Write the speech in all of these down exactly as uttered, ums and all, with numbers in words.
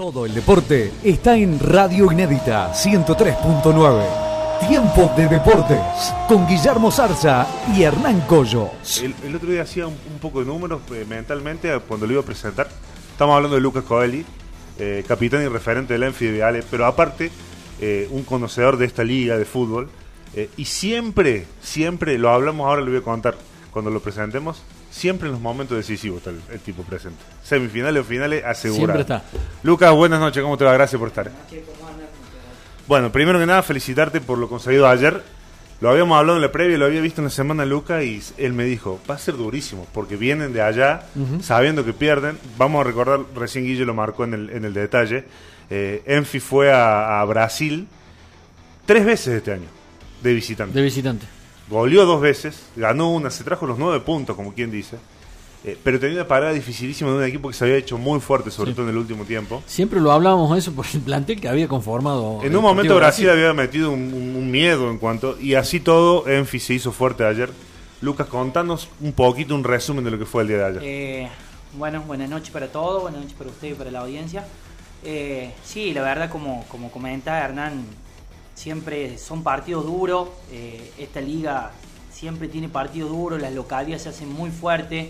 Todo el deporte está en Radio Inédita ciento tres punto nueve. Tiempo de Deportes con Guillermo Zarza y Hernán Collo. El, el otro día hacía un, un poco de números eh, mentalmente cuando lo iba a presentar. Estamos hablando de Lucas Coeli, eh, capitán y referente del Enfi de Viale, pero aparte eh, un conocedor de esta liga de fútbol. Eh, y siempre, siempre, lo hablamos ahora, lo voy a contar cuando lo presentemos, siempre en los momentos decisivos está el, el tipo presente. Semifinales o finales asegurado. Siempre está. Lucas, buenas noches, ¿cómo te va? Gracias por estar. Bueno, primero que nada, felicitarte por lo conseguido ayer. Lo habíamos hablado en la previa, lo había visto en la semana Lucas y él me dijo, va a ser durísimo, porque vienen de allá, uh-huh. sabiendo que pierden. Vamos a recordar, recién Guille lo marcó en el, en el detalle, eh, Enfi fue a, a Brasil tres veces este año, de visitante. De visitante. Goleó dos veces, ganó una, se trajo los nueve puntos, como quien dice. Eh, pero tenía una parada dificilísima de un equipo que se había hecho muy fuerte, sobre sí. todo en el último tiempo. Siempre lo hablábamos eso por el plantel que había conformado. En un momento Brasil, Brasil había metido un, un, un miedo en cuanto... Y así todo, Enfi se hizo fuerte ayer. Lucas, contanos un poquito, un resumen de lo que fue el día de ayer. Eh, bueno, buenas noches para todos, buenas noches para usted y para la audiencia. Eh, sí, la verdad, como, como comentaba Hernán, siempre son partidos duros. Eh, esta liga siempre tiene partidos duros, las localidades se hacen muy fuertes.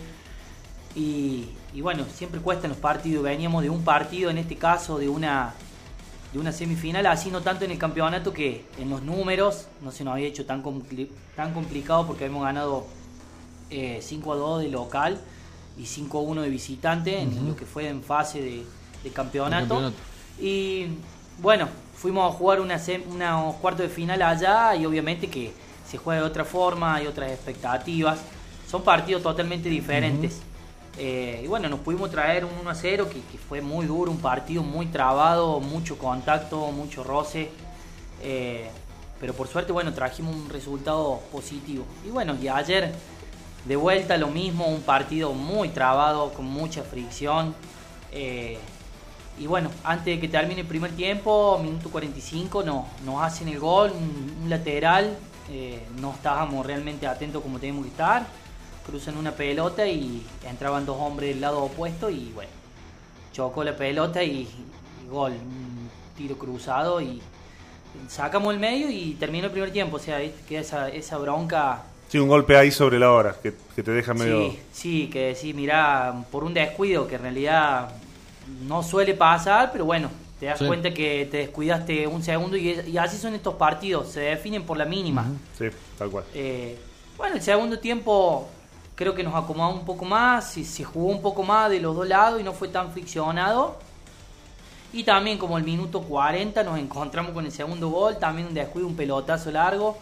Y, y bueno, siempre cuestan los partidos. Veníamos de un partido, en este caso de una de una semifinal, así no tanto en el campeonato, que en los números no se nos había hecho tan, compli- tan complicado, porque habíamos ganado eh, cinco a dos de local y cinco a uno de visitante, uh-huh. en lo que fue en fase de, de campeonato. campeonato. Y bueno, fuimos a jugar una sem- unos cuartos de final allá, y obviamente que se juega de otra forma, hay otras expectativas. Son partidos totalmente diferentes. Uh-huh. Eh, y bueno, nos pudimos traer un uno a cero que, que fue muy duro, un partido muy trabado, mucho contacto, mucho roce, eh, pero por suerte, bueno, trajimos un resultado positivo. Y bueno, y ayer de vuelta lo mismo, un partido muy trabado, con mucha fricción, eh, y bueno, antes de que termine el primer tiempo, minuto cuarenta y cinco, no, nos hacen el gol, un, un lateral, eh, no estábamos realmente atentos como teníamos que estar. Cruzan una pelota y entraban dos hombres del lado opuesto y bueno, chocó la pelota y, y gol, un tiro cruzado y sacamos el medio y terminó el primer tiempo. O sea, queda esa, esa bronca. Sí, un golpe ahí sobre la hora que, que te deja medio... Sí, sí, que sí, mirá, por un descuido que en realidad no suele pasar, pero bueno, te das sí. cuenta que te descuidaste un segundo y, y así son estos partidos, se definen por la mínima. Uh-huh. Sí, tal cual. Eh, bueno, el segundo tiempo... Creo que nos acomodamos un poco más, se jugó un poco más de los dos lados y no fue tan friccionado. Y también como el minuto cuarenta nos encontramos con el segundo gol, también un descuido, un pelotazo largo.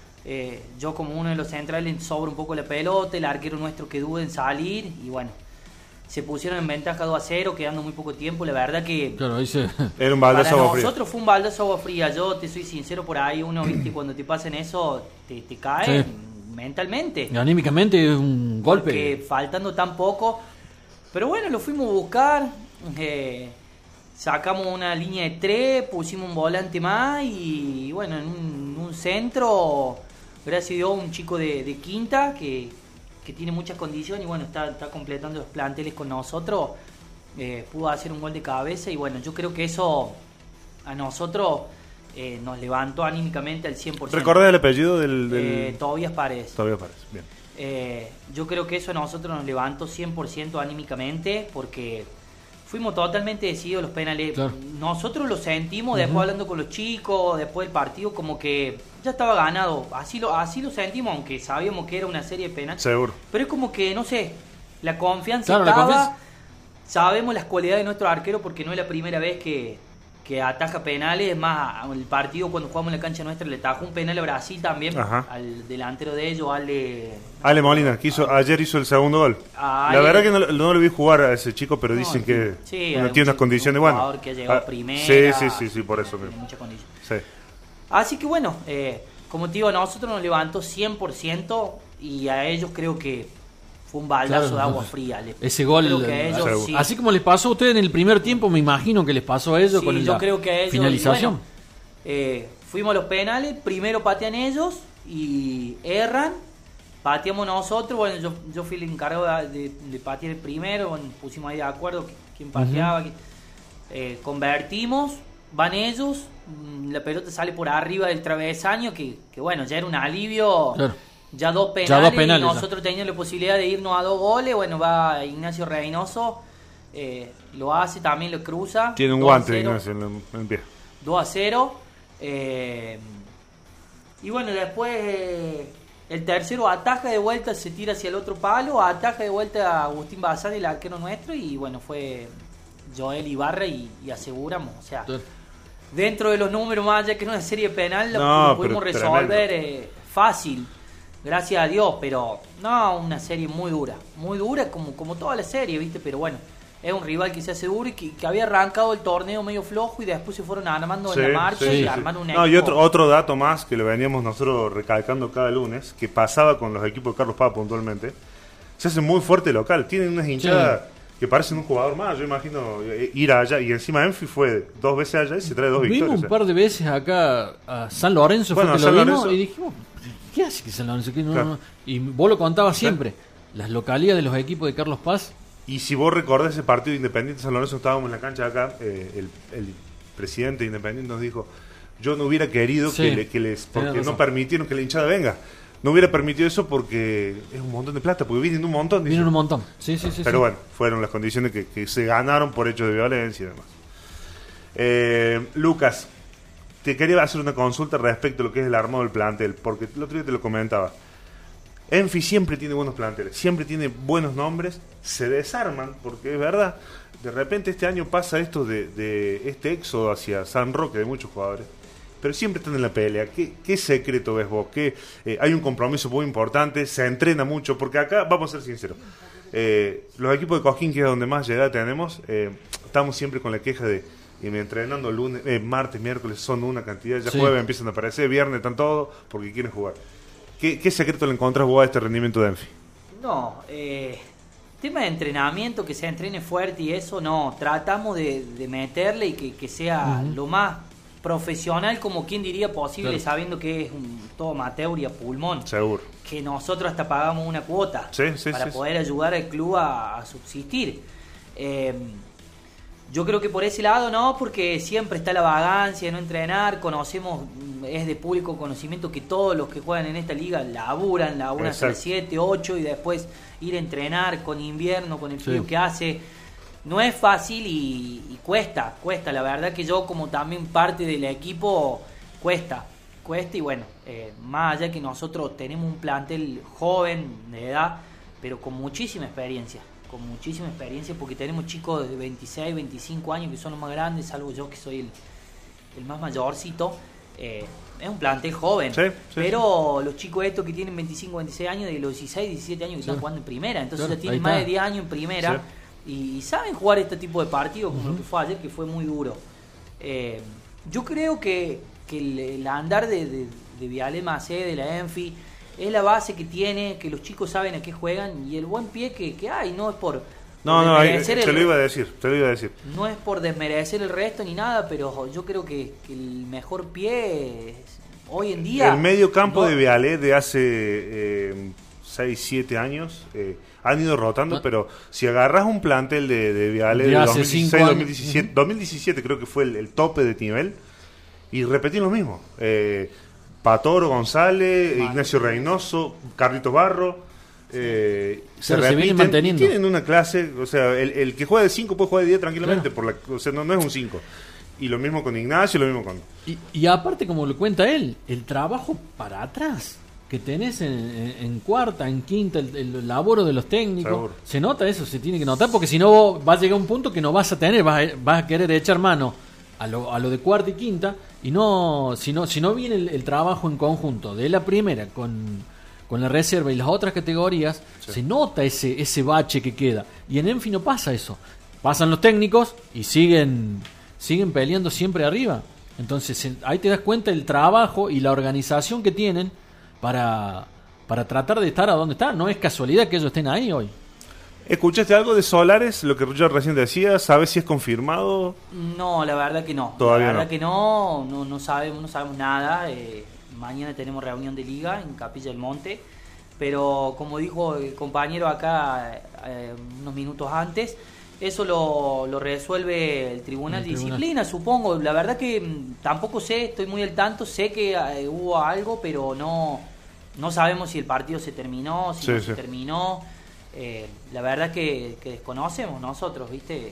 Eh, yo como uno de los centrales sobra un poco la pelota, el arquero nuestro que duda en salir y bueno, se pusieron en ventaja dos a cero, quedando muy poco tiempo. La verdad que claro, ahí se... era un baldazo para agua fría. Nosotros fue un baldazo agua fría. Yo te soy sincero, por ahí uno, viste, cuando te pasan eso, te, te cae. Sí. Mentalmente. Y anímicamente es un golpe. Porque faltando tan poco. Pero bueno, lo fuimos a buscar. Eh, sacamos una línea de tres, pusimos un volante más y bueno, en un, un centro, gracias a Dios, un chico de, de quinta que, que tiene muchas condiciones y bueno, está, está completando los planteles con nosotros. Eh, pudo hacer un gol de cabeza y bueno, yo creo que eso a nosotros... Eh, nos levantó anímicamente al cien por ciento. ¿Recordás el apellido del...? del... Eh, Tobías Paredes. Tobías Paredes, bien. Eh, yo creo que eso a nosotros nos levantó cien por ciento anímicamente porque fuimos totalmente decididos los penales. Claro. Nosotros lo sentimos, uh-huh. después hablando con los chicos, después del partido, como que ya estaba ganado. Así lo, así lo sentimos, aunque sabíamos que era una serie de penales. Seguro. Pero es como que, no sé, la confianza claro, estaba... La confianza. Sabemos las cualidades de nuestro arquero porque no es la primera vez que... que ataja penales. Es más, el partido cuando jugamos en la cancha nuestra le atajó un penal a Brasil también. Ajá. Al delantero de ellos, Ale... Ale Molina, que hizo, ayer hizo el segundo gol. Ale, la verdad que no, no lo vi jugar a ese chico, pero no, dicen sí, que sí, no tiene unas condiciones buenas. Un jugador que ha llegado ah, primera. Sí, sí, sí, sí, por eso mismo. Mucha condición. Sí. Así que bueno, eh, como te digo, a nosotros nos levantó cien por ciento y a ellos creo que fue un baldazo claro, de agua fría. Le, ese gol, ellos, sí. así como les pasó a ustedes en el primer tiempo, me imagino que les pasó a ellos sí, con el yo creo que a ellos, finalización. Bueno, eh, fuimos a los penales, primero patean ellos y erran, pateamos nosotros. Bueno, yo, yo fui el encargado de, de, de patear el primero, bueno, pusimos ahí de acuerdo quién pateaba. Uh-huh. quién... Eh, convertimos, van ellos, la pelota sale por arriba del travesaño, que, que bueno, ya era un alivio. Claro. Ya dos penales, Ya dos penales, y nosotros teníamos la posibilidad de irnos a dos goles. Bueno, va Ignacio Reynoso, eh, lo hace, también lo cruza. Tiene un guante, Ignacio, en el, en el pie. dos a cero. Eh, y bueno, después eh, el tercero ataja de vuelta, se tira hacia el otro palo, ataja de vuelta a Agustín Bazán, el arquero nuestro, y bueno, fue Joel Ibarra y, y aseguramos. O sea, Claro. dentro de los números, más allá que no es serie penal, lo, No, lo pudimos pero resolver eh, fácil. Gracias a Dios, pero no, una serie muy dura, muy dura como, como toda la serie, ¿viste? Pero bueno, es un rival que se hace duro y que, que había arrancado el torneo medio flojo y después se fueron armando Sí, en la marcha sí, y sí. armaron un No, equipo. y otro, otro dato más que lo veníamos nosotros recalcando cada lunes, que pasaba con los equipos de Carlos Paz puntualmente, se hace muy fuerte local, tienen unas hinchadas que parecen un jugador más. Yo imagino eh, ir allá, y encima Enfi fue dos veces allá y se trae dos Vimos victorias. un par de veces acá a San Lorenzo, Bueno, fue que San lo vimos Lorenzo. y dijimos, ¿qué hace que San Lorenzo? ¿Qué no, Claro. no? Y vos lo contabas siempre, las localidades de los equipos de Carlos Paz. Y si vos recordás ese partido de Independiente San Lorenzo, estábamos en la cancha de acá, eh, el, el presidente de Independiente nos dijo, yo no hubiera querido Sí, que, le- que les, porque tenés razón. no permitieron que la hinchada venga. No hubiera permitido eso porque es un montón de plata, porque vienen un montón. dice. Vienen un montón. Sí, sí, sí. Pero sí. bueno, fueron las condiciones que, que se ganaron por hechos de violencia y demás. Eh, Lucas, te quería hacer una consulta respecto a lo que es el armado del plantel, porque el otro día te lo comentaba. Enfi siempre tiene buenos planteles, siempre tiene buenos nombres, se desarman, porque es verdad, de repente este año pasa esto de, de este éxodo hacia San Roque de muchos jugadores, pero siempre están en la pelea. ¿Qué, qué secreto ves vos? ¿Qué, eh, hay un compromiso muy importante, se entrena mucho, porque acá, vamos a ser sinceros, eh, los equipos de Cosquín, que es donde más llegada tenemos, eh, estamos siempre con la queja de y me entrenando lunes, eh, martes, miércoles, son una cantidad, ya Sí. jueves empiezan a aparecer, viernes están todos porque quieren jugar. ¿Qué, qué secreto le encontrás vos a este rendimiento de Enfi? No, eh, tema de entrenamiento, que se entrene fuerte y eso, no. Tratamos de, de meterle y que, que sea Ujú. lo más profesional, como quien diría, posible, Claro. sabiendo que es un, todo amateur y a pulmón. Seguro. Que nosotros hasta pagamos una cuota Sí, sí, para sí, poder ayudar al club a, a subsistir. Eh, yo creo que por ese lado no, porque siempre está la vagancia de no entrenar, conocemos, es de público conocimiento que todos los que juegan en esta liga laburan, laburan hasta las Exacto. siete, ocho y después ir a entrenar con invierno, con el Sí. frío que hace. No es fácil y, y cuesta, cuesta. La verdad que yo como también parte del equipo, cuesta, cuesta y bueno, eh, más allá que nosotros tenemos un plantel joven de edad, pero con muchísima experiencia, con muchísima experiencia porque tenemos chicos de veintiséis, veinticinco años que son los más grandes, salvo yo que soy el, el más mayorcito. Eh, es un plantel joven, Sí, sí, pero los chicos estos que tienen veinticinco, veintiséis años, de los dieciséis, diecisiete años que Sí. están jugando en primera, entonces Claro, ya tienen ahí más está. de diez años en primera. Sí. Y, y saben jugar este tipo de partidos como lo que fue ayer, que fue muy duro. Eh, yo creo que, que el, el andar de, de, de Viale Macé, de la Enfi, es la base que tiene, que los chicos saben a qué juegan y el buen pie que, que hay, no es por, No, por no, ahí, desmerecer te el- lo iba a decir, te lo iba a decir. no es por desmerecer el resto ni nada, pero yo creo que, que el mejor pie es- hoy en día... El medio campo no- de Vialé de hace seis, siete años eh, han ido rotando, No. pero si agarras un plantel de, de Vialé De de hace dos mil dieciséis, cinco dos mil años. diecisiete, dos mil diecisiete creo que fue el, el tope de nivel, y repetir lo mismo. Eh, Patoro, González, Mar- Ignacio Reynoso, Carlitos Barro. Eh, se Claro, se vienen repiten y manteniendo. tienen una clase, o sea, el, el que juega de cinco puede jugar de diez tranquilamente, Claro. por la, o sea, no, no es un cinco. Y lo mismo con Ignacio, lo mismo con... Y, y aparte, como lo cuenta él, el trabajo para atrás que tenés en, en- en cuarta, en quinta, el, el laboro de los técnicos, Seguro. se nota eso, se tiene que notar, porque si no vos vas a llegar a un punto que no vas a tener, vas a, vas a querer echar mano a lo, a lo de cuarta y quinta, y no, si no, si no viene el, el trabajo en conjunto de la primera con, con la reserva y las otras categorías, Sí. se nota ese, ese bache que queda. Y en Enfi no pasa eso. Pasan los técnicos y siguen, siguen peleando siempre arriba. Entonces en- ahí te das cuenta el trabajo y la organización que tienen para, para tratar de estar a donde están. No es casualidad que ellos estén ahí hoy. ¿Escuchaste algo de Solares? Lo que yo recién decía, ¿sabes si es confirmado? No, la verdad que no. Todavía la verdad no. que no, no, no sabemos, no sabemos nada. Eh, mañana tenemos reunión de liga en Capilla del Monte, pero como dijo el compañero acá eh, unos minutos antes, eso lo, lo resuelve el Tribunal El de tribunal. Disciplina, supongo. La verdad que mm, tampoco sé, estoy muy al tanto, sé que eh, hubo algo, pero no, no sabemos si el partido se terminó, si Sí, no sí. se terminó. Eh, la verdad que, que desconocemos nosotros, ¿viste?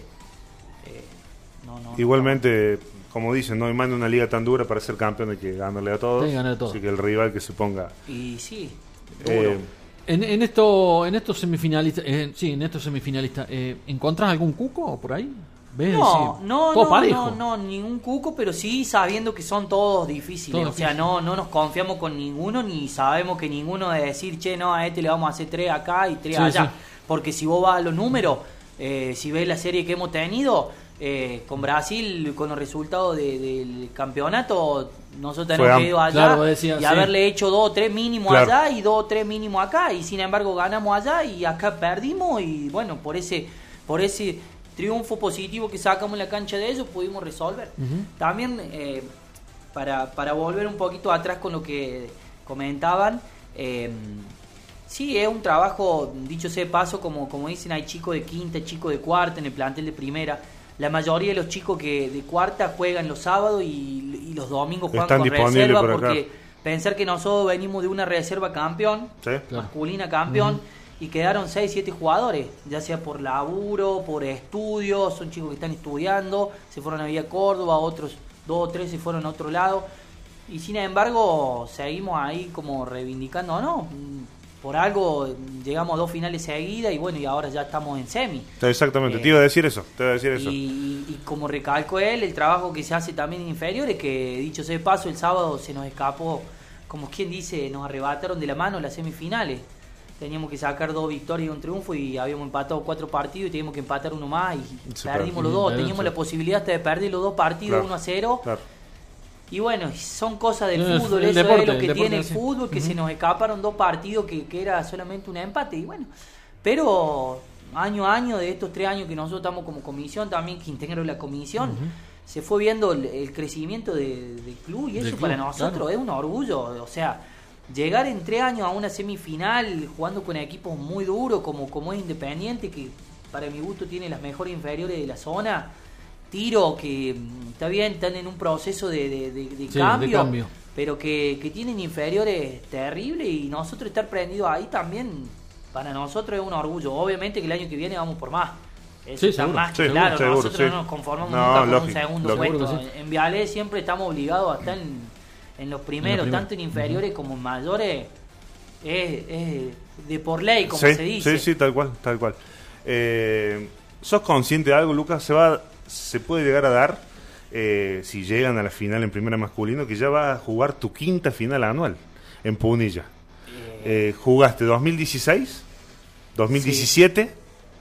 Eh, no, no, Igualmente, como dicen, no hay más de una liga tan dura para ser campeón, hay que ganarle a todos. Hay que ganarle a todos. Así que el rival que se ponga. no. Y sí, duro. eh, En, en esto, en estos semifinalistas, eh, sí, en estos semifinalistas, eh, ¿encontrás algún cuco por ahí? ¿Ves? No, Sí, no, todo no, parejo. no, no, ningún cuco, pero sí sabiendo que son todos difíciles. Todos o sea, difíciles. no, no nos confiamos con ninguno, ni sabemos que ninguno de decir, che, no, a este le vamos a hacer tres acá y tres Sí, allá. sí. Porque si vos vas a los números, eh, si ves la serie que hemos tenido, eh, con Brasil, con los resultados de- del campeonato, nosotros Fue tenemos am- que ir allá claro, vos decías, y sí. haberle hecho dos o tres mínimo Claro. allá y dos o tres mínimo acá, y sin embargo ganamos allá y acá perdimos, y bueno, por ese, por ese triunfo positivo que sacamos en la cancha de ellos pudimos resolver. Ujú. También eh, para, para volver un poquito atrás con lo que comentaban, eh, sí, es un trabajo, dicho sea de paso, como, como dicen, hay chicos de quinta, chicos de cuarta en el plantel de primera. La mayoría de los chicos que de cuarta juegan los sábados y, y los domingos juegan Están con disponibles reserva, por acá. porque pensar que nosotros venimos de una reserva campeón, ¿sí? Claro. masculina campeón, y quedaron seis siete jugadores, ya sea por laburo, por estudios, son chicos que están estudiando, se fueron a Villa Córdoba, otros dos o tres se fueron a otro lado, y sin embargo seguimos ahí como reivindicando, no, por algo llegamos a dos finales seguidas y bueno, y ahora ya estamos en semi. Exactamente, Eh, te iba a decir eso, te iba a decir eso. Y, y como recalco él, el trabajo que se hace también en inferiores, que dicho sea de paso, el sábado se nos escapó, como quien dice, nos arrebataron de la mano las semifinales. Teníamos que sacar dos victorias y un triunfo y habíamos empatado cuatro partidos y teníamos que empatar uno más y Se perdimos perdió. los dos. Sí, Teníamos sí. la posibilidad hasta de perder los dos partidos Claro. uno a cero. Claro. Y bueno, son cosas del No, el fútbol, el eso deporte, es lo el que deporte tiene el así. fútbol, que Ujú. se nos escaparon dos partidos que, que era solamente un empate. Y bueno, pero año a año, de estos tres años que nosotros estamos como comisión, también que integro la comisión, Ujú. se fue viendo el, el crecimiento de- del club y Del eso club, para nosotros claro. es un orgullo. O sea, llegar en tres años a una semifinal jugando con equipos muy duros como, como es Independiente, que para mi gusto tiene las mejores inferiores de la zona. Tiro, que mm, está bien, están en un proceso de, de- de- de Sí, de cambio, cambio. pero que, que tienen inferiores terribles y nosotros estar prendidos ahí también, para nosotros es un orgullo. Obviamente que el año que viene vamos por más. Eso Sí, está seguro. más que Sí, claro, seguro, nosotros sí. no nos conformamos No, nunca con lógico, un segundo lógico. puesto. Seguro que En Vialé siempre estamos obligados a estar en, en los primeros, primeros. tanto en inferiores como en mayores. Es, es de por ley, como sí, se dice. sí, sí, tal cual, tal cual. Eh, ¿Sos consciente de algo, Lucas? Se va, se puede llegar a dar, eh, si llegan a la final en primera masculino, que ya va a jugar tu quinta final anual en Punilla. Eh, Eh, jugaste dos mil dieciséis, dos mil diecisiete,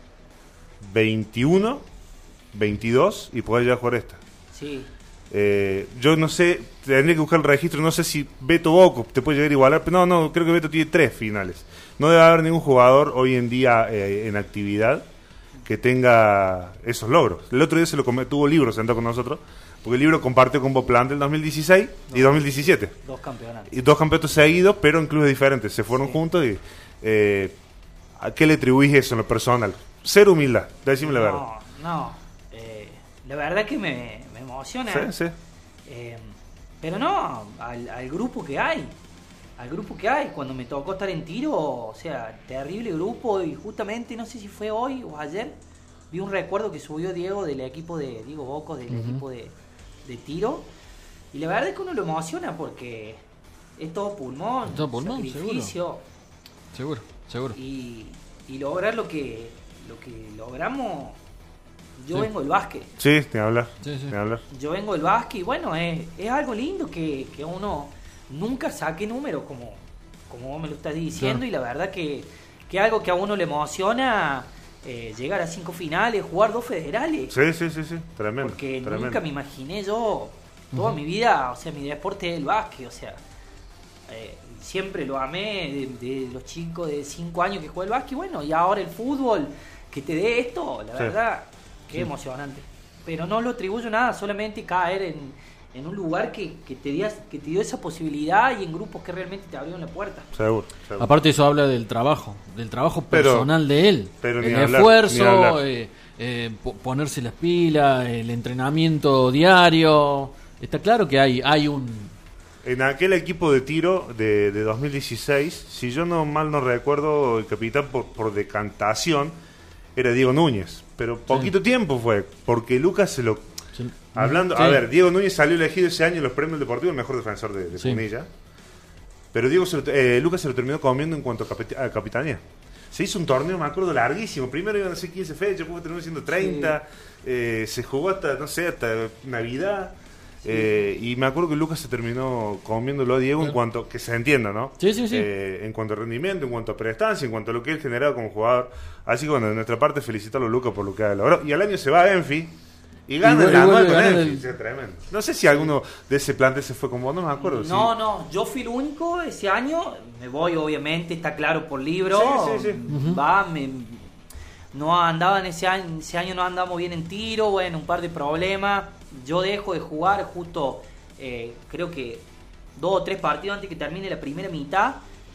veintiuno, veintidós y podés ya jugar esta. sí. Eh, yo no sé, tendría que buscar el registro, no sé si Beto Boco te puede llegar a igualar, pero no, no, creo que Beto tiene tres finales. No debe haber ningún jugador hoy en día eh, en actividad que tenga esos logros. El otro día se lo come, tuvo Libro sentado con nosotros, porque el Libro compartió con Boplan del dos mil dieciséis y dos mil diecisiete. Dos campeonatos. Y dos campeonatos seguidos, pero en clubes diferentes. Se fueron Sí. juntos y... Eh, ¿a qué le atribuís eso en lo personal? Cero humildad, decime la verdad. No, no. eh, la verdad que me, me emociona. Sí, sí. Eh, pero no, al, al grupo que hay. Al grupo que hay. Cuando me tocó estar en Tiro, o sea, terrible grupo. Y justamente, no sé si fue hoy o ayer, vi un recuerdo que subió Diego del equipo de Diego Bocos, del Ujú. equipo de, de Tiro. Y la verdad es que uno lo emociona porque es todo pulmón, Es todo pulmón, sacrificio. Seguro, seguro. Y, y lograr lo que, lo que logramos. Yo Sí. vengo del básquet. Sí, ni hablar. Sí, sí. Ni hablar. Yo vengo del básquet y bueno, es, es algo lindo que, que uno nunca saque números como, como vos me lo estás diciendo. Claro. Y la verdad que, que algo que a uno le emociona, eh, llegar a cinco finales, jugar dos federales. Sí, sí, sí, sí. Tremendo. Porque tremendo. nunca me imaginé yo toda mi vida, o sea, mi deporte es el básquet, o sea, eh, siempre lo amé de, de los chicos de cinco años que juega el básquet, bueno, y ahora el fútbol, que te dé esto, la Sí. verdad, qué Sí. emocionante. Pero no lo atribuyo nada, solamente caer en, en un lugar que, que, te dio, que te dio esa posibilidad y en grupos que realmente te abrieron la puerta. Seguro, seguro. Aparte eso habla del trabajo, del trabajo Pero- personal de él. pero ni el hablar, esfuerzo, ni hablar. eh, eh, po- ponerse las pilas, el entrenamiento diario. Está claro que hay, hay un... En aquel equipo de tiro de, de dos mil dieciséis, si yo no mal no recuerdo, el capitán por, por decantación era Diego Núñez. Pero poquito sí. tiempo fue, porque Lucas se lo... Sí. Hablando, sí. A ver, Diego Núñez salió elegido ese año en los premios deportivos, el mejor defensor de, de sí. Punilla. Pero Diego se lo, eh, Lucas se lo terminó comiendo en cuanto a, capit- a capitanía. Se hizo un torneo, me acuerdo, larguísimo. Primero iban a ser quince fechas, después terminó siendo treinta. Sí. Eh, se jugó hasta, no sé, hasta Navidad. Sí. Eh, y me acuerdo que Lucas se terminó comiéndolo a Diego sí. en cuanto, que se entienda, ¿no? Sí, sí, sí. Eh, en cuanto a rendimiento, en cuanto a prestancia, en cuanto a lo que él generaba como jugador. Así que bueno, de nuestra parte felicitarlo a Lucas por lo que ha logrado. Y al año se va a Enfi y gana y la nueve con Enfi. El... Sí, tremendo. No sé si alguno de ese plantel se fue con vos, no me acuerdo. No, sí. no, yo fui el único ese año. Me voy, obviamente, está claro por libro. Sí, sí, sí. Uh-huh. Va, me... No andaba en ese año, ese año no andamos bien en tiro, bueno, un par de problemas. Yo dejo de jugar justo, eh, creo que dos o tres partidos antes que termine la primera mitad.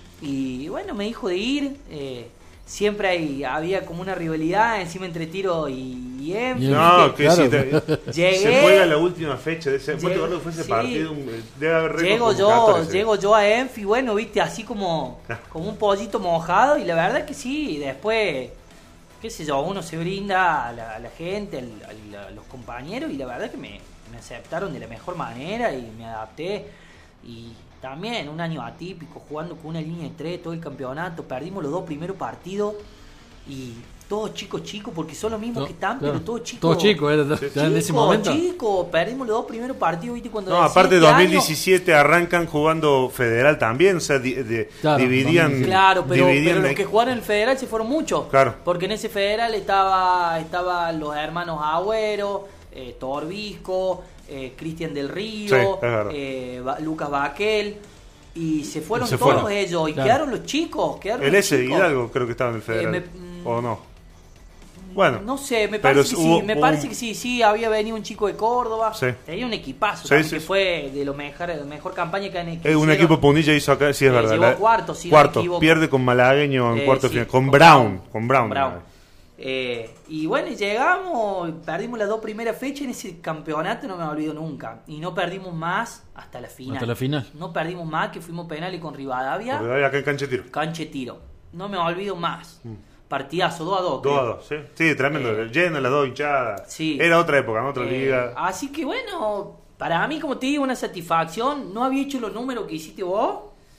Y bueno, me dijo de ir. Eh, siempre hay, había como una rivalidad encima entre Tiro y, y Enfi. No, que claro. si te, llegué, se juega la última fecha de ese. Llegué, ¿Cuánto fue ese sí. partido? Debe haber llego yo, llego yo a Enfi, bueno, viste, así como, como un pollito mojado. Y la verdad que sí, después... qué sé yo, uno se brinda a la, a la gente, al, al, a los compañeros, y la verdad que me, me aceptaron de la mejor manera y me adapté. Y también un año atípico, jugando con una línea de tres todo el campeonato, perdimos los dos primeros partidos y todos chicos chicos, porque son los mismos no, que están, claro. pero todos chicos. Todos chicos, era sí. en ese momento. Chicos, perdimos los dos primeros partidos, ¿viste? Cuando no, aparte de dos mil diecisiete años, arrancan jugando federal también, o sea, di, de, claro, dividían. Claro, pero, dividían pero los el... que jugaron en el federal se fueron muchos. Claro. Porque en ese federal estaba estaban los hermanos Agüero, eh, Torbisco, eh, Cristian del Río, sí, eh, Lucas Baquel. Y se fueron se todos fueron. ellos. Y claro. quedaron los chicos. Quedaron El los S chicos. Hidalgo creo que estaba en el federal. Eh, me, ¿O no? Bueno. No sé, me pero parece que hubo, sí. Me hubo parece un... que sí. Sí, había venido un chico de Córdoba. Sí. Tenía un equipazo. Sí, también, sí, que sí. fue de lo mejor, de la mejor campaña que han hecho. Eh, un equipo Punilla hizo acá, sí es eh, verdad. Llegó la... cuarto, sí, cuarto. Pierde con Malagueño en eh, cuarto sí, final. Con, con Brown. Brown. Con Brown. Con Brown. Eh, y bueno, llegamos, perdimos las dos primeras fechas en ese campeonato, no me olvido nunca. Y no perdimos más hasta la final. Hasta la final. No perdimos más, que fuimos penales con Rivadavia. Rivadavia acá en Canchetiro. Canchetiro. No me olvido más. Mm. Partidazo, dos a dos. dos a dos, sí. Sí, tremendo. Eh, lleno las dos hinchadas. Sí. Era otra época, en otra eh, liga. Así que bueno, para mí, como te digo, una satisfacción. No había hecho los números que hiciste vos.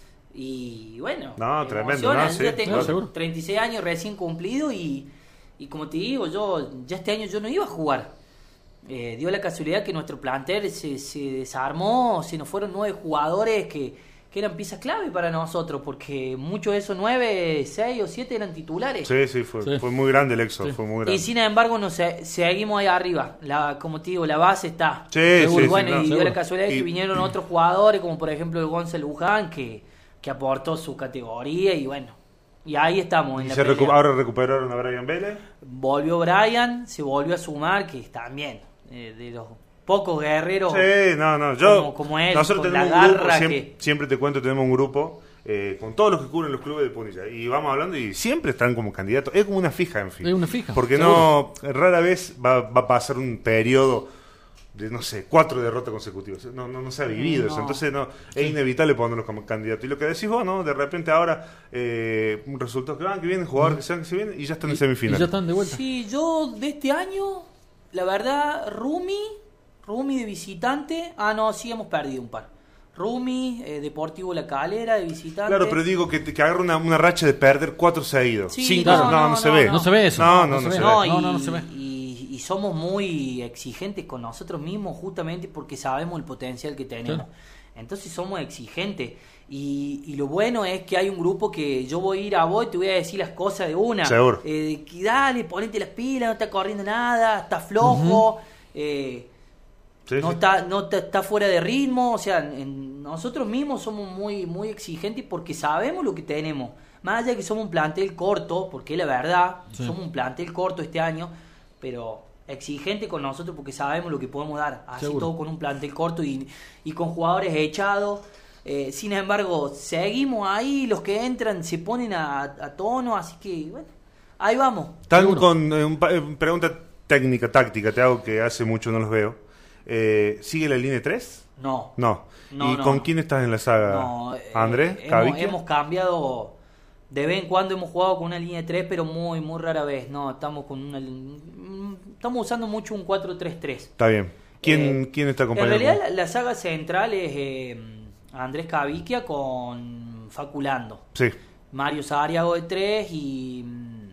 Y bueno, no, tremendo, ¿no? Sí, yo tengo no, treinta y seis años recién cumplido y... Y como te digo, yo ya este año yo no iba a jugar. Eh, dio la casualidad que nuestro plantel se, se desarmó, se nos fueron nueve jugadores que, que eran piezas clave para nosotros, porque muchos de esos nueve, seis o siete eran titulares. Sí, sí, fue, sí. fue muy grande el éxodo, sí. fue muy grande. Y sin embargo, nos seguimos ahí arriba. La, como te digo, la base está. Sí, seguro. sí, Bueno, sí, no, y dio seguro. la casualidad de y, que vinieron otros jugadores, como por ejemplo el Gonzalo Luján, que, que aportó su categoría y bueno. Y ahí estamos en y la se pelea. recu- ahora recuperaron a Brian Vélez. Volvió Brian, se volvió a sumar, que también eh, de los pocos guerreros. Sí, no, no, yo. Como, como él, nosotros con tenemos la un grupo, garra siempre, que... siempre te cuento, tenemos un grupo eh, con todos los que cubren los clubes de Punilla. Y vamos hablando y siempre están como candidatos. Es como una fija, en fin. Es una fija. Porque seguro. no, rara vez va, va a pasar un periodo de, no sé, cuatro derrotas consecutivas. No, no, no se ha vivido No. eso. Entonces, no, es inevitable ponerlos como candidatos. Y lo que decís vos, ¿no? De repente ahora, eh, un resultado que van, que vienen, jugadores que se van, que se vienen, y ya están en Y semifinal. ya están de vuelta. Sí, yo de este año, la verdad, Rumi, Rumi de visitante. Ah, no, sí hemos perdido un par. Rumi, eh, Deportivo La Calera de visitante. Claro, pero digo que, que agarra una, una racha de perder cuatro seguidos. Sí, Cinco, no, no, no, no, se no, ve. No se ve eso. No, no, no, se se ve. ve. No, y, No, no, no se ve. y, y somos muy exigentes con nosotros mismos justamente porque sabemos el potencial que tenemos. Claro. Entonces somos exigentes. Y, y lo bueno es que hay un grupo que yo voy a ir a vos y te voy a decir las cosas de una. Seguro. Eh, que dale, ponete las pilas, no está corriendo nada, está flojo. Uh-huh. eh, Sí, no sí. está no está, está fuera de ritmo, o sea, en, nosotros mismos somos muy muy exigentes porque sabemos lo que tenemos. Más allá de que somos un plantel corto, porque es la verdad, Sí. somos un plantel corto este año, pero exigente con nosotros porque sabemos lo que podemos dar. Así Seguro. todo con un plantel corto y, y con jugadores echados. Eh, sin embargo, seguimos ahí, los que entran se ponen a, a tono, así que bueno, ahí vamos. Están Seguro. con eh, un pa- eh, pregunta técnica, táctica, te hago que hace mucho no los veo. Eh, ¿Sigue la línea tres? No. No. No, ¿Y no, con no. quién estás en la saga? No, eh, ¿Andrés? hemos, ¿Caviquia? hemos cambiado, de vez en cuando hemos jugado con una línea de tres, pero muy muy rara vez. No, estamos con una estamos usando mucho un cuatro tres tres. Está bien. ¿Quién, Eh, ¿quién está En acompañando? realidad la, la saga central es eh, Andrés Caviquia con Faculando, Sí. Mario Sariago de tres y mm,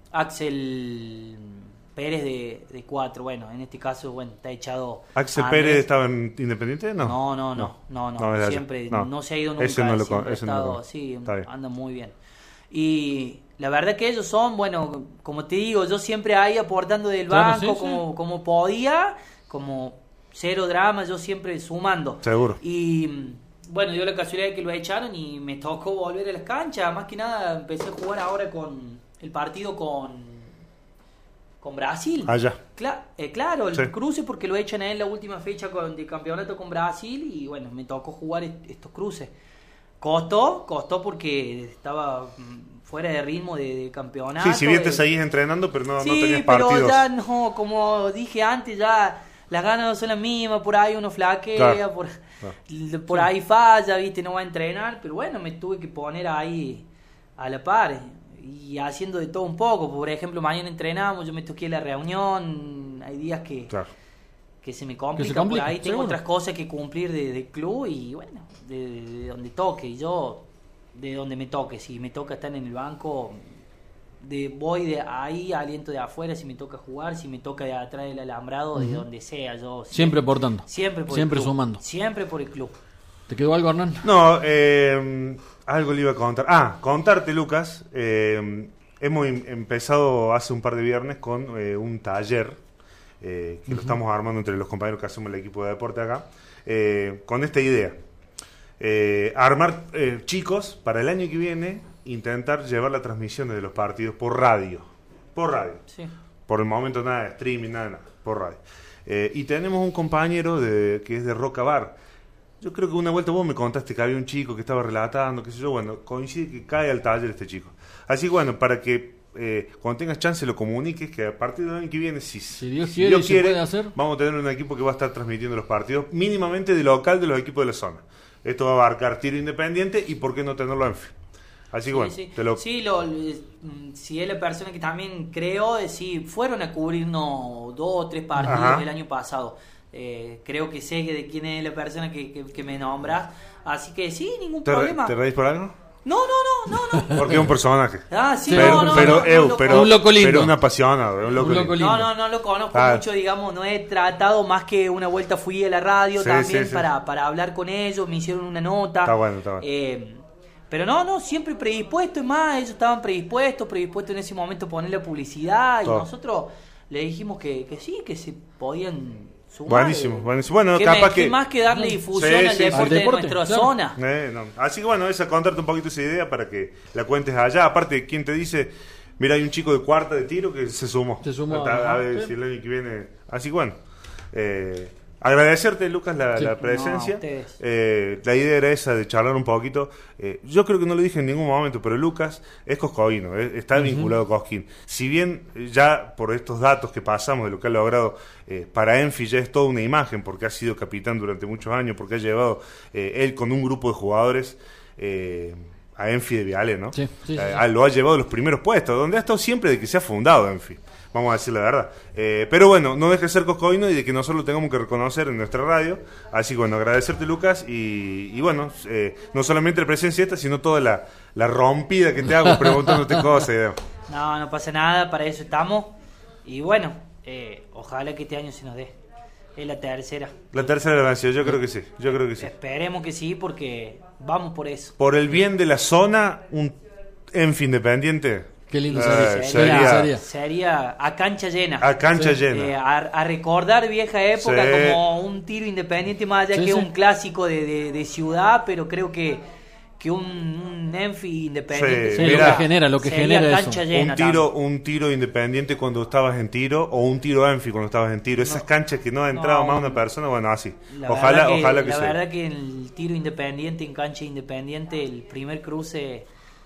Axel Pérez de, de cuatro. Bueno, en este caso, bueno, está echado ¿Axel Andrés. Pérez estaba en Independiente? No. No, no, no, no, no, No, es de allá. siempre, No. no. se ha ido nunca, Ese no lo con- siempre ha ese no lo estado, con- sí, Está bien. anda muy bien. Y la verdad que ellos son, bueno, como te digo, yo siempre ahí aportando del Claro, banco sí, sí. como, como podía, como cero drama, yo siempre sumando. Seguro. Y mm, bueno, dio la casualidad de que lo echaron y me tocó volver a las canchas, más que nada empecé a jugar ahora con el partido con con Brasil. Allá. Cla- eh, claro, el Sí. cruce porque lo echan en la última fecha con, de campeonato con Brasil y bueno, me tocó jugar est- estos cruces. Costó, costó porque estaba mm, fuera de ritmo de, de campeonato. Sí, si bien te eh. seguís entrenando, pero no, Sí, no tenías pero partidos. ya no, como dije antes, ya las ganas no son las mismas, por ahí uno flaquea, Claro, por, claro. por ahí falla, viste, no va a entrenar, pero bueno, me tuve que poner ahí a la par y haciendo de todo un poco. Por ejemplo, mañana entrenamos, yo me toqué la reunión, hay días que, Claro. que se me complica, se complica, por ahí tengo seguro. otras cosas que cumplir de, de club y bueno, de, de donde toque, y yo de donde me toque, si me toca estar en el banco, de voy de ahí, aliento de afuera, si me toca jugar, si me toca de atrás del alambrado, de donde sea, yo Siempre aportando. siempre por Siempre el club, sumando. siempre por el club. ¿Te quedó algo, Hernán? No, eh, algo le iba a contar. Ah, contarte, Lucas. eh, hemos em- empezado hace un par de viernes con eh, un taller eh, que lo estamos armando entre los compañeros que hacemos el equipo de deporte acá, eh, con esta idea. Eh, armar eh, chicos para el año que viene, intentar llevar la transmisión de los partidos por radio. Por radio. Sí. Por el momento nada de streaming, nada, nada, por radio. Eh, y tenemos un compañero de, que es de Roca Bar. Yo creo que una vuelta vos me contaste que había un chico que estaba relatando, qué sé yo, bueno, coincide que cae al taller este chico. Así que bueno, para que eh, cuando tengas chance lo comuniques, que a partir del año que viene, si, Si Dios quiere y se puede hacer. vamos a tener un equipo que va a estar transmitiendo los partidos mínimamente de local de los equipos de la zona. Esto va a abarcar tiro independiente y por qué no tenerlo en fin. Así que Sí, bueno, sí. te lo... Sí, lo- mm, si es la persona que también creo, eh, sí, fueron a cubrirnos dos o tres partidos Ajá. el año pasado. Eh, creo que sé que de quién es la persona que, que, que me nombras. Así que sí, ningún ¿Te, re- problema. ¿Te reís por algo? No, no, no, no, no. Porque es un personaje. Ah, sí, pero, no, no, pero, no, eu, no lo pero, conozco. Un loco lindo. pero un apasionado, un loco Un lindo. loco lindo. No, no, no lo conozco Ah. mucho, digamos, no he tratado más que una vuelta fui a la radio Sí, también sí, sí. Para, para hablar con ellos, me hicieron una nota. Está bueno, está bueno. Eh, pero no, no, siempre predispuesto, y más, ellos estaban predispuestos, predispuestos en ese momento a poner la publicidad, Todo. y nosotros le dijimos que, que sí, que se podían sumar. Buenísimo, eh. buenísimo. Bueno, ¿Qué capaz me- que- qué más que darle difusión Sí, al, sí, deporte al deporte, de nuestra claro. zona. Eh, no. Así que bueno, esa contarte un poquito esa idea para que la cuentes allá. Aparte, ¿quién te dice? Mira, hay un chico de cuarta de tiro que se sumó. Se sumó, A, a ajá, ver sí. si el año que viene. Así que bueno, eh, agradecerte, Lucas, la, Sí. la No, presencia. a ustedes. Eh, la idea era esa de charlar un poquito. Eh, yo creo que no lo dije en ningún momento, pero Lucas es coscoíno, eh, está vinculado a Cosquín. Si bien eh, ya por estos datos que pasamos de lo que ha logrado eh, para Enfi ya es toda una imagen, porque ha sido capitán durante muchos años, porque ha llevado eh, él con un grupo de jugadores eh, a Enfi de Viale, ¿no? Sí, sí, sí, Eh, sí. ah, lo ha llevado a los primeros puestos, donde ha estado siempre de que se ha fundado Enfi. Vamos a decir la verdad. Eh, pero bueno, no deje de ser coscoíno y de que nosotros lo tengamos que reconocer en nuestra radio. Así que bueno, agradecerte, Lucas. Y, y bueno, eh, no solamente la presencia esta, sino toda la, la rompida que te hago preguntándote cosas y demás. No, no pasa nada, para eso estamos. Y bueno, eh, ojalá que este año se nos dé. Es la tercera. La tercera la vencida, yo creo que sí. Yo creo que sí. Esperemos que sí, porque vamos por eso. Por el bien de la zona, un Enfi independiente. Qué lindo eh, sería. sería, Qué lindo sería. Sería a cancha llena. a cancha Sí. llena. Eh, a, a recordar vieja época Sí. como un tiro independiente, más allá Sí, que sí. un clásico de, de, de ciudad, pero creo que, que un, un Enfi independiente Sí, Sí, Mira, lo que genera, lo que sería genera cancha eso. llena Un tiro, también. un tiro independiente cuando estabas en tiro o un tiro Enfi cuando estabas en tiro. Esas canchas que no ha entrado No. más una persona, bueno, así. La Ojalá, verdad que, ojalá que la sea. verdad que el tiro independiente, en cancha independiente, el primer cruce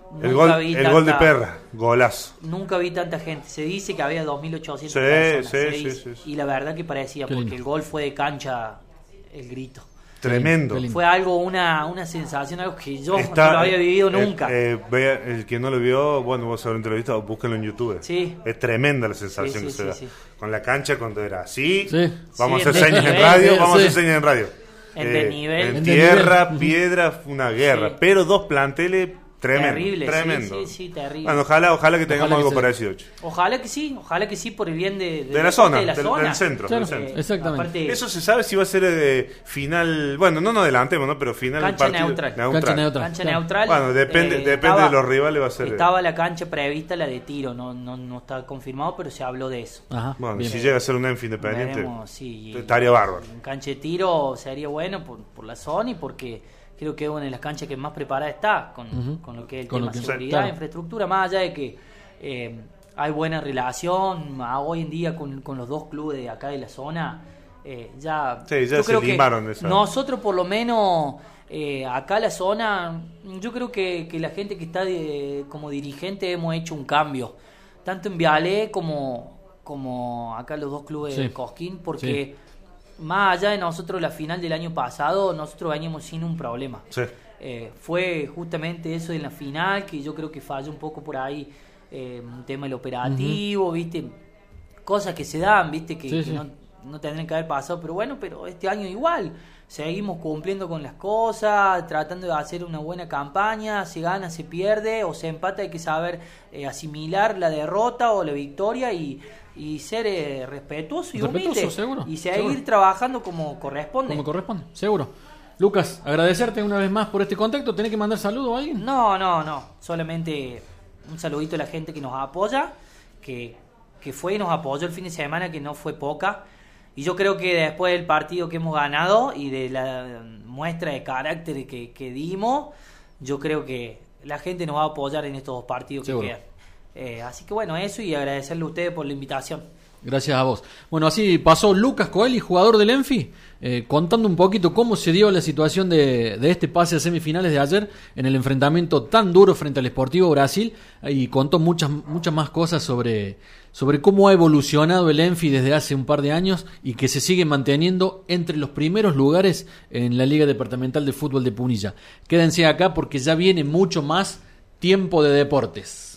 El gol, vi el tanta, gol de Perra, golazo. Nunca vi tanta gente. Se dice que había dos mil ochocientas Sí, personas. sí, se sí, dice. sí, sí. Y la verdad que parecía, Qué porque lindo. el gol fue de cancha el grito. Tremendo. Qué lindo. Fue algo, una, una sensación, algo que yo Está- no lo había vivido eh, nunca. eh, vea, el que no lo vio, bueno, vos habrán entrevistado, búsquenlo en YouTube. Sí. Es tremenda la sensación Sí, que sí, se sí, da. sí. Con la cancha cuando era así, Sí. vamos Sí, a hacer en señas en desnivel, radio, sí, vamos a sí. hacer señas en radio. En desnivel. En En tierra, desnivel. piedra, fue una guerra. Sí. Pero dos planteles tremendo. Terrible, sí, tremendo. sí, sí, terrible. Bueno, ojalá, ojalá que tengamos Ojalá que algo se- parecido. che. Ojalá que sí, ojalá que sí por el bien de, De la zona, de la del- zona. del centro, Claro, del centro. exactamente. aparte, Eso se sabe si va a ser eh, final. Bueno, no nos adelantemos, ¿no? Pero final Cancha partido neutral. Cancha neutral. cancha Claro. neutral. Bueno, depende- depende estaba- de los rivales, va a ser- Estaba la cancha prevista, la de tiro, no, no, no está confirmado, pero se habló de eso. Ajá, Bueno, bien. si llega a ser un Enf independiente, Veremos, sí. estaría bárbaro. Un cancha de tiro sería bueno por, por la zona y porque creo que es una de las canchas que más preparada está con, Ujú. con lo que es el Con lo tema que- seguridad, claro. infraestructura, más allá de que eh, hay buena relación a hoy en día con, con los dos clubes de acá de la zona. eh, ya, Sí, ya yo se creo que limaron esa- nosotros por lo menos eh, acá la zona, yo creo que, que la gente que está de- como dirigente hemos hecho un cambio, tanto en Vialé como, como acá los dos clubes Sí. de Cosquín, porque más allá de nosotros la final del año pasado, nosotros veníamos sin un problema. Sí. Eh, fue justamente eso en la final, que yo creo que falló un poco por ahí, eh, un tema del operativo, viste, cosas que se dan, viste, que, Sí, que sí. No, no tendrían que haber pasado, pero bueno, pero este año igual, seguimos cumpliendo con las cosas, tratando de hacer una buena campaña, se gana, se pierde o se empata, hay que saber eh, asimilar la derrota o la victoria y, y ser eh, respetuoso y Respetuoso, humilde seguro, y seguir seguro. trabajando como corresponde. Como corresponde, seguro. Lucas, agradecerte una vez más por este contacto. ¿Tenés que mandar saludo a alguien? No, no, no. Solamente un saludito a la gente que nos apoya, que, que fue y nos apoyó el fin de semana, que no fue poca. Y yo creo que después del partido que hemos ganado y de la muestra de carácter que, que dimos, yo creo que la gente nos va a apoyar en estos dos partidos que Seguro. quedan. Eh, así que bueno, eso, y agradecerle a ustedes por la invitación. Gracias a vos. Bueno, así pasó Lucas Coeli, jugador del Enfi, eh, contando un poquito cómo se dio la situación de, de este pase a semifinales de ayer en el enfrentamiento tan duro frente al Sportivo Brasil, y contó muchas muchas más cosas sobre, sobre cómo ha evolucionado el Enfi desde hace un par de años y que se sigue manteniendo entre los primeros lugares en la Liga Departamental de Fútbol de Punilla. Quédense acá porque ya viene mucho más tiempo de deportes.